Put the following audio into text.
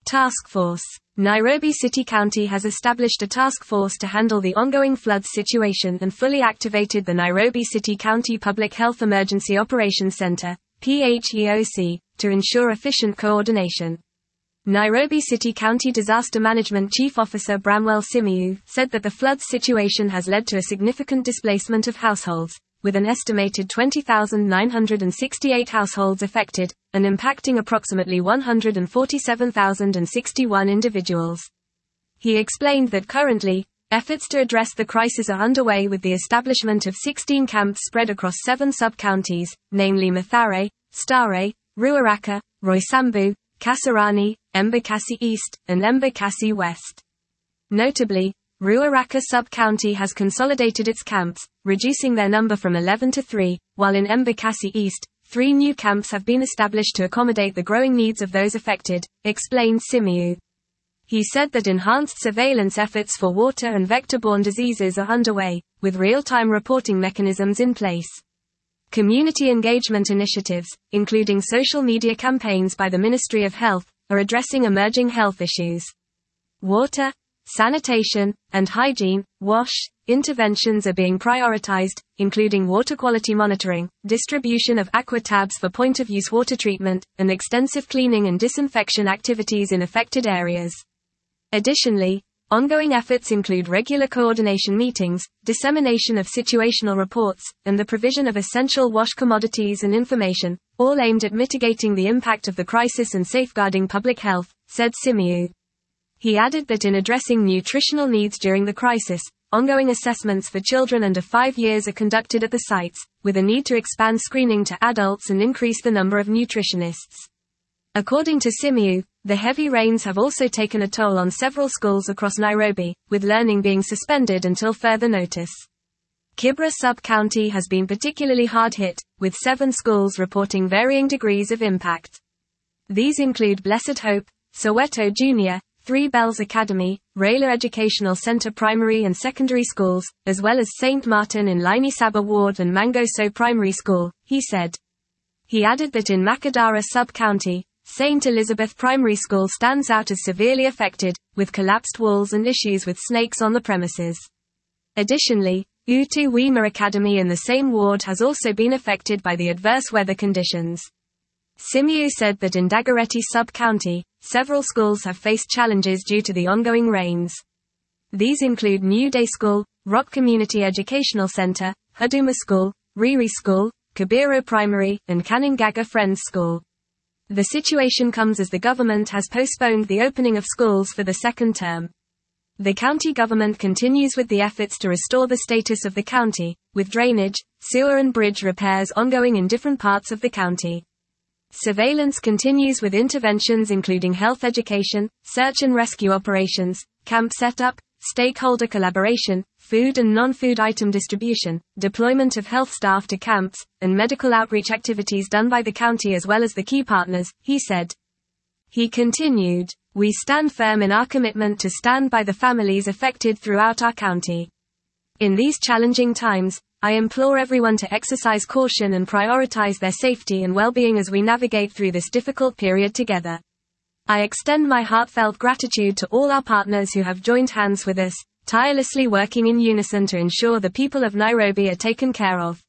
Task Force. Nairobi City County has established a task force to handle the ongoing flood situation and fully activated the Nairobi City County Public Health Emergency Operations Center, PHEOC, to ensure efficient coordination. Nairobi City County Disaster Management Chief Officer Bramwell Simiyu said that the flood situation has led to a significant displacement of households, with an estimated 20,968 households affected, and impacting approximately 147,061 individuals. He explained that currently, efforts to address the crisis are underway with the establishment of 16 camps spread across 7 sub-counties, namely Mathare, Stare, Ruaraka, Roysambu, Kasarani, Embakasi East, and Embakasi West. Notably, Ruaraka sub-county has consolidated its camps, reducing their number from 11 to 3, while in Embakasi East, 3 new camps have been established to accommodate the growing needs of those affected, explained Simiyu. He said that enhanced surveillance efforts for water and vector-borne diseases are underway, with real-time reporting mechanisms in place. Community engagement initiatives, including social media campaigns by the Ministry of Health, are addressing emerging health issues. Water, sanitation, and hygiene, WASH, interventions are being prioritized, including water quality monitoring, distribution of aqua tabs for point-of-use water treatment, and extensive cleaning and disinfection activities in affected areas. Additionally, ongoing efforts include regular coordination meetings, dissemination of situational reports, and the provision of essential WASH commodities and information, all aimed at mitigating the impact of the crisis and safeguarding public health, said Simiyu. He added that in addressing nutritional needs during the crisis, ongoing assessments for children under 5 years are conducted at the sites, with a need to expand screening to adults and increase the number of nutritionists. According to Simiyu, the heavy rains have also taken a toll on several schools across Nairobi, with learning being suspended until further notice. Kibra sub-county has been particularly hard hit, with 7 schools reporting varying degrees of impact. These include Blessed Hope, Soweto Junior, 3 Bells Academy, Raila Educational Center Primary and Secondary Schools, as well as St. Martin in Laini Saba Ward and Mangoso Primary School, he said. He added that in Makadara sub-county, St. Elizabeth Primary School stands out as severely affected, with collapsed walls and issues with snakes on the premises. Additionally, Utu Wima Academy in the same ward has also been affected by the adverse weather conditions. Simiyu said that in Dagoretti sub-county, several schools have faced challenges due to the ongoing rains. These include New Day School, Rock Community Educational Center, Huduma School, Riri School, Kabiro Primary, and Kanangaga Friends School. The situation comes as the government has postponed the opening of schools for the second term. The county government continues with the efforts to restore the status of the county, with drainage, sewer and bridge repairs ongoing in different parts of the county. Surveillance continues with interventions including health education, search and rescue operations, camp setup, stakeholder collaboration, food and non-food item distribution, deployment of health staff to camps, and medical outreach activities done by the county as well as the key partners, he said. He continued, "We stand firm in our commitment to stand by the families affected throughout our county. In these challenging times, I implore everyone to exercise caution and prioritize their safety and well-being as we navigate through this difficult period together. I extend my heartfelt gratitude to all our partners who have joined hands with us, tirelessly working in unison to ensure the people of Nairobi are taken care of."